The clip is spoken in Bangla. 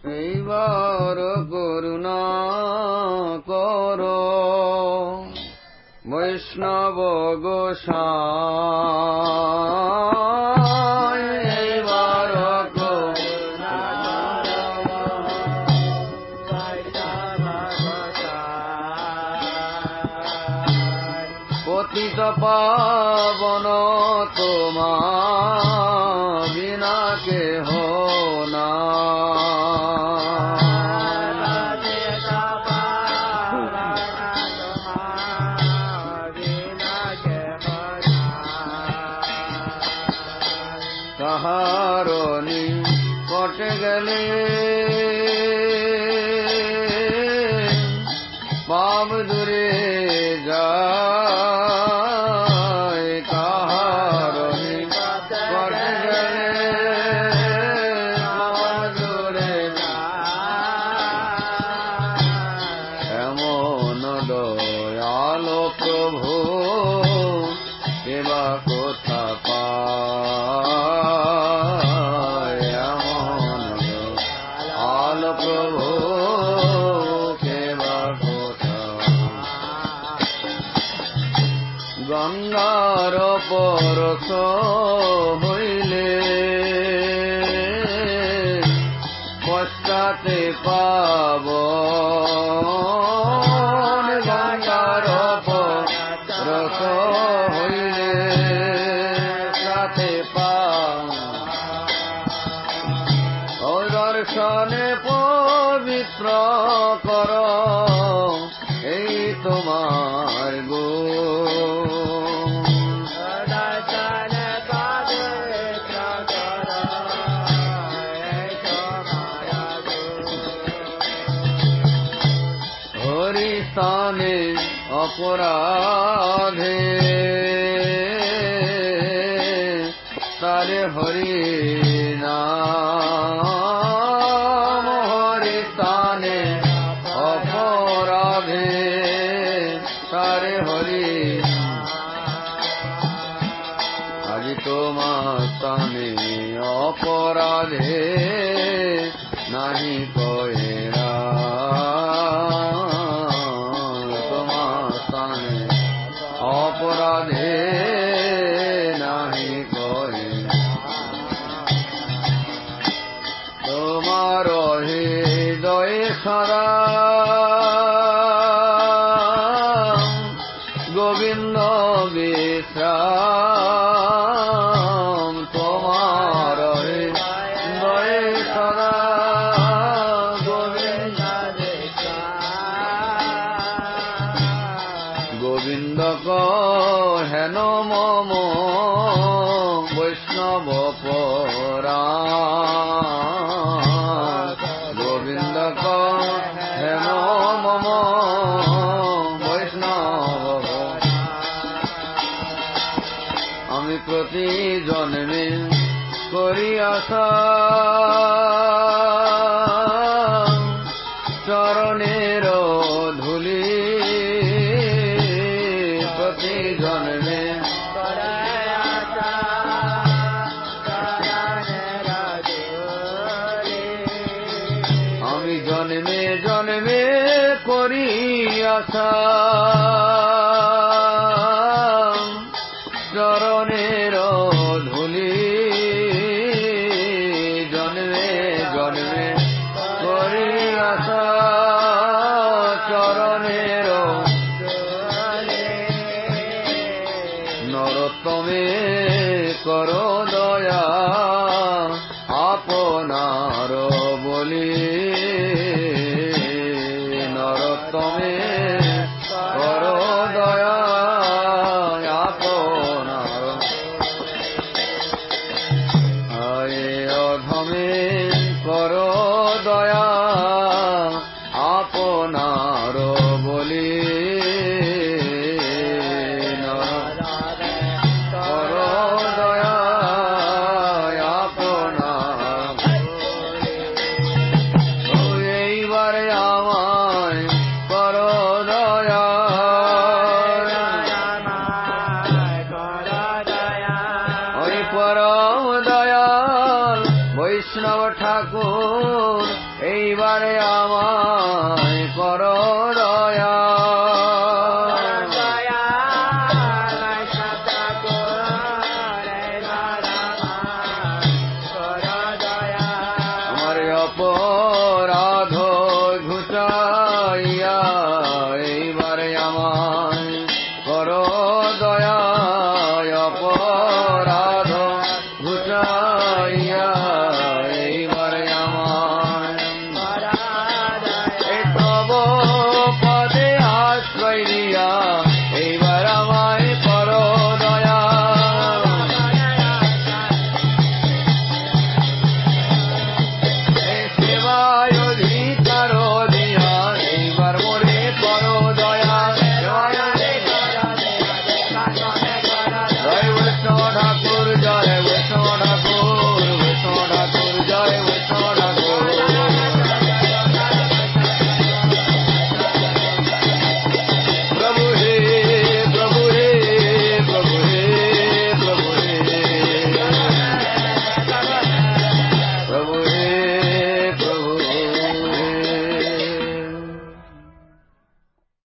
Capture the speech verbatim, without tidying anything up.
এইবার করুণা করো বৈষ্ণব গোসাই এইবার করুণা পতিত পাবন তোমার বিনা কেহ না কাহারনি কটে গেলে পাপ দূরে যায় কাহারনি কটে গেলে পাপ দূরে এমন দয়াল প্রভু কেবা কোথা পায় এমন দয়াল প্রভু কেবা কোথা গঙ্গার পরশ হইলে পশ্চাতে পাব গঙ্গার পরশ হইলে সাথে পাব ও দর্শনে পবিত্র কর এই তোমার গো হরিস্থানে অপরাধে তারে হরি নাম হরিস্থানে অপরাধে তারে হরি আজি তোমার স্থানে অপরাধে নাহি কয়েরা তোমার স্থানে অপরাধে নাহি কয়ে তোমার হৃদয়ে সদা গোবিন্দ বিশ্রাম তোমার হৃদয়ে সদা গোবিন্দ গোবিন্দ হেন মম বৈষ্ণব পরাণ গোবিন্দ হেন মম বৈষ্ণব আমি প্রতি জন্মে করি আশা চরণের ধূলি প্রতি জন্মে আমি জন্মে জন্মে করি আশা চরণের ধূলি জন্মে জন্মে করি আশা চরণের নরোত্তমে করো দয়া আপনার বলি নরোত্তমে করো দয়া আপনার আয়ে অধমে করো দয়া আপনার বলি করো দয়া আপনার এইবারে আমায় করো দয়া ওই পরম দয়াল বৈষ্ণব ঠাকুর এইবারে আমায় করো দয়া।